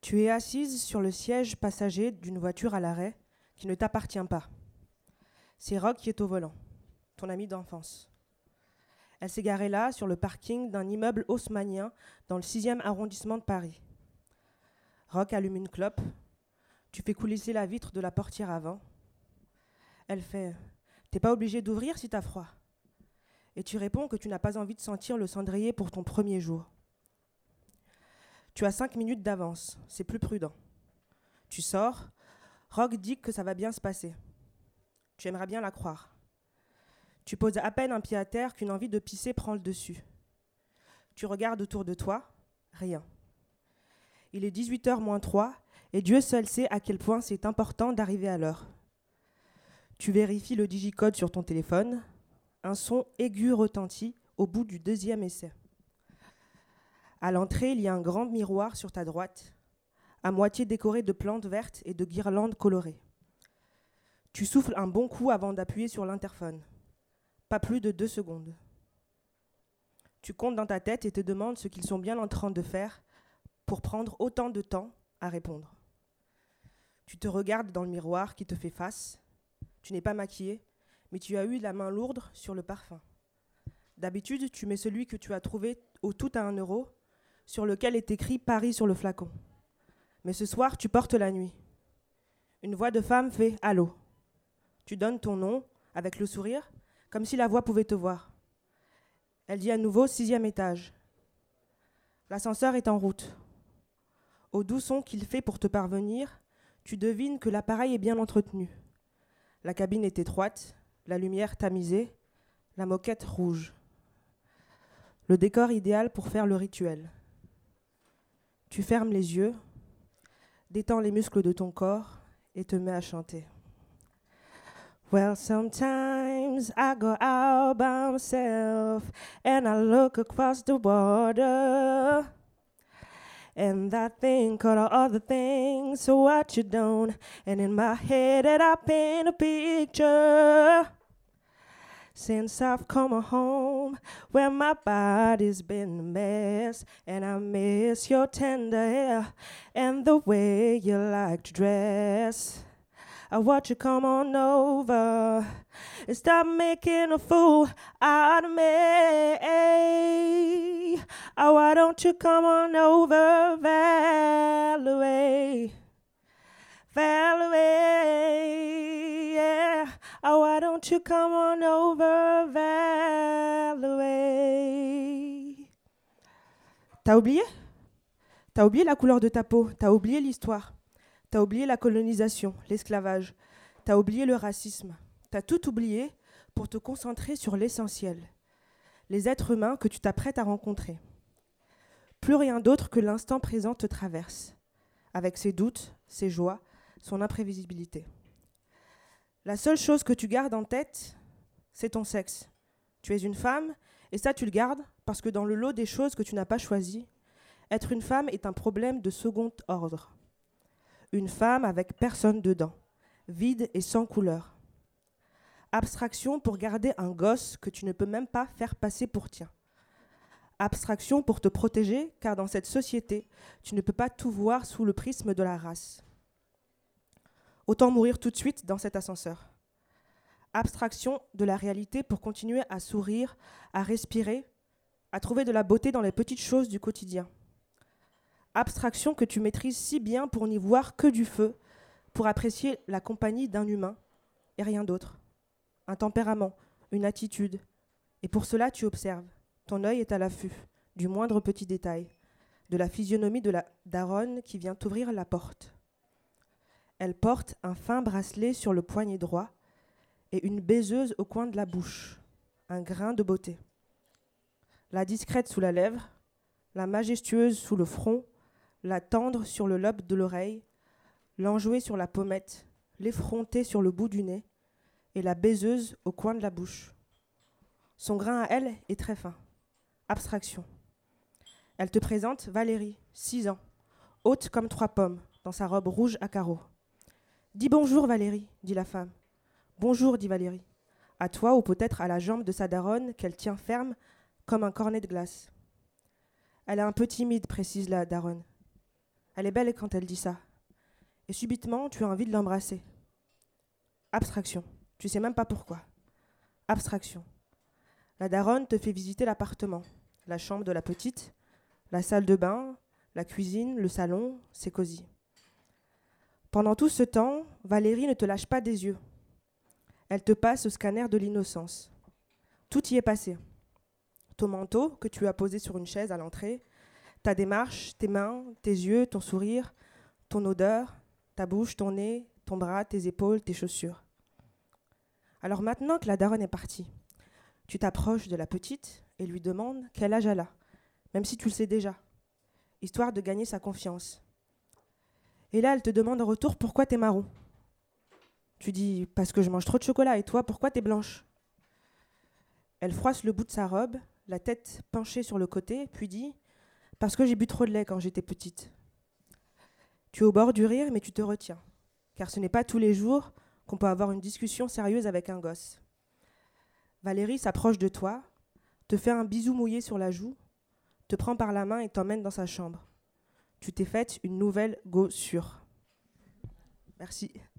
Tu es assise sur le siège passager d'une voiture à l'arrêt qui ne t'appartient pas. C'est Rock qui est au volant, ton ami d'enfance. Elle s'est garée là, sur le parking d'un immeuble haussmannien dans le 6e arrondissement de Paris. Rock allume une clope. Tu fais coulisser la vitre de la portière avant. Elle fait « T'es pas obligé d'ouvrir si t'as froid ». Et tu réponds que tu n'as pas envie de sentir le cendrier pour ton premier jour. Tu as 5 minutes d'avance, c'est plus prudent. Tu sors, Rock dit que ça va bien se passer. Tu aimerais bien la croire. Tu poses à peine un pied à terre qu'une envie de pisser prend le dessus. Tu regardes autour de toi, rien. Il est 18h moins 3 et Dieu seul sait à quel point c'est important d'arriver à l'heure. Tu vérifies le digicode sur ton téléphone, un son aigu retentit au bout du 2e essai. À l'entrée, il y a un grand miroir sur ta droite, à moitié décoré de plantes vertes et de guirlandes colorées. Tu souffles un bon coup avant d'appuyer sur l'interphone. Pas plus de 2 secondes. Tu comptes dans ta tête et te demandes ce qu'ils sont bien en train de faire pour prendre autant de temps à répondre. Tu te regardes dans le miroir qui te fait face. Tu n'es pas maquillée, mais tu as eu la main lourde sur le parfum. D'habitude, tu mets celui que tu as trouvé au tout à 1 €, sur lequel est écrit Paris sur le flacon. Mais ce soir, tu portes la nuit. Une voix de femme fait « Allô ». Tu donnes ton nom, avec le sourire, comme si la voix pouvait te voir. Elle dit à nouveau « 6e étage ». L'ascenseur est en route. Au doux son qu'il fait pour te parvenir, tu devines que l'appareil est bien entretenu. La cabine est étroite, la lumière tamisée, la moquette rouge. Le décor idéal pour faire le rituel. Tu fermes les yeux, détends les muscles de ton corps et te mets à chanter. Well, sometimes I go out by myself and I look across the water and I think of all the things, so what you don't, and in my head that I paint a picture. Since I've come home, where my body's been a mess, and I miss your tender hair and the way you like to dress. I want you come on over and stop making a fool out of me. Oh, why don't you come on over, Valerie? Valerie, yeah. Oh, why don't you come on over, Valerie? T'as oublié? T'as oublié la couleur de ta peau, t'as oublié l'histoire, t'as oublié la colonisation, l'esclavage, t'as oublié le racisme, t'as tout oublié pour te concentrer sur l'essentiel, les êtres humains que tu t'apprêtes à rencontrer. Plus rien d'autre que l'instant présent te traverse, avec ses doutes, ses joies, son imprévisibilité. La seule chose que tu gardes en tête, c'est ton sexe. Tu es une femme, et ça tu le gardes parce que dans le lot des choses que tu n'as pas choisies, être une femme est un problème de second ordre. Une femme avec personne dedans, vide et sans couleur. Abstraction pour garder un gosse que tu ne peux même pas faire passer pour tien. Abstraction pour te protéger, car dans cette société, tu ne peux pas tout voir sous le prisme de la race. Autant mourir tout de suite dans cet ascenseur. Abstraction de la réalité pour continuer à sourire, à respirer, à trouver de la beauté dans les petites choses du quotidien. Abstraction que tu maîtrises si bien pour n'y voir que du feu, pour apprécier la compagnie d'un humain et rien d'autre. Un tempérament, une attitude. Et pour cela, tu observes. Ton œil est à l'affût du moindre petit détail, de la physionomie de la daronne qui vient t'ouvrir la porte. Elle porte un fin bracelet sur le poignet droit et une baiseuse au coin de la bouche, un grain de beauté. La discrète sous la lèvre, la majestueuse sous le front, la tendre sur le lobe de l'oreille, l'enjouée sur la pommette, l'effrontée sur le bout du nez et la baiseuse au coin de la bouche. Son grain à elle est très fin. Abstraction. Elle te présente Valérie, 6 ans, haute comme 3 pommes, dans sa robe rouge à carreaux. « Dis bonjour, Valérie », dit la femme. « Bonjour », dit Valérie. À toi ou peut-être à la jambe de sa daronne qu'elle tient ferme comme un cornet de glace. Elle est un peu timide, précise la daronne. Elle est belle quand elle dit ça. Et subitement, tu as envie de l'embrasser. Abstraction. Tu sais même pas pourquoi. Abstraction. La daronne te fait visiter l'appartement, la chambre de la petite, la salle de bain, la cuisine, le salon, c'est cosy. Pendant tout ce temps, Valérie ne te lâche pas des yeux. Elle te passe au scanner de l'innocence. Tout y est passé. Ton manteau que tu as posé sur une chaise à l'entrée, ta démarche, tes mains, tes yeux, ton sourire, ton odeur, ta bouche, ton nez, ton bras, tes épaules, tes chaussures. Alors maintenant que la daronne est partie, tu t'approches de la petite et lui demandes quel âge elle a, même si tu le sais déjà, histoire de gagner sa confiance. Et là, elle te demande en retour pourquoi t'es marron. Tu dis parce que je mange trop de chocolat, et toi, pourquoi t'es blanche? Elle froisse le bout de sa robe, la tête penchée sur le côté, puis dit parce que j'ai bu trop de lait quand j'étais petite. Tu es au bord du rire, mais tu te retiens, car ce n'est pas tous les jours qu'on peut avoir une discussion sérieuse avec un gosse. Valérie s'approche de toi, te fait un bisou mouillé sur la joue, te prend par la main et t'emmène dans sa chambre. Tu t'es faite une nouvelle go sûre. Merci.